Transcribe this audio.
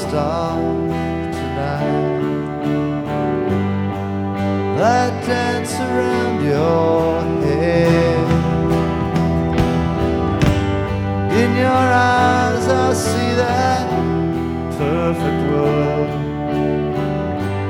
stars tonight that dance around your head. In your eyes I see that perfect world.